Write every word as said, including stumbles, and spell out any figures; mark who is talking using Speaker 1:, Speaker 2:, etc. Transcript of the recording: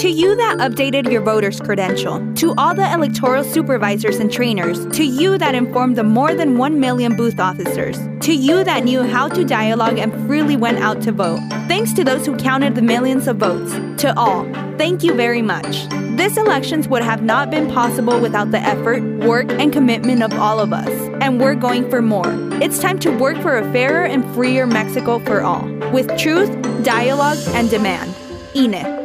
Speaker 1: To you that updated your voter's credential, to all the electoral supervisors and trainers, to you that informed the more than one million booth officers, to you that knew how to dialogue and freely went out to vote. Thanks to those who counted the millions of votes. To all, thank you very much. This elections would have not been possible without the effort, work, and commitment of all of us. And we're going for more. It's time to work for a fairer and freer Mexico for all, with truth, dialogue, and demand. I N E.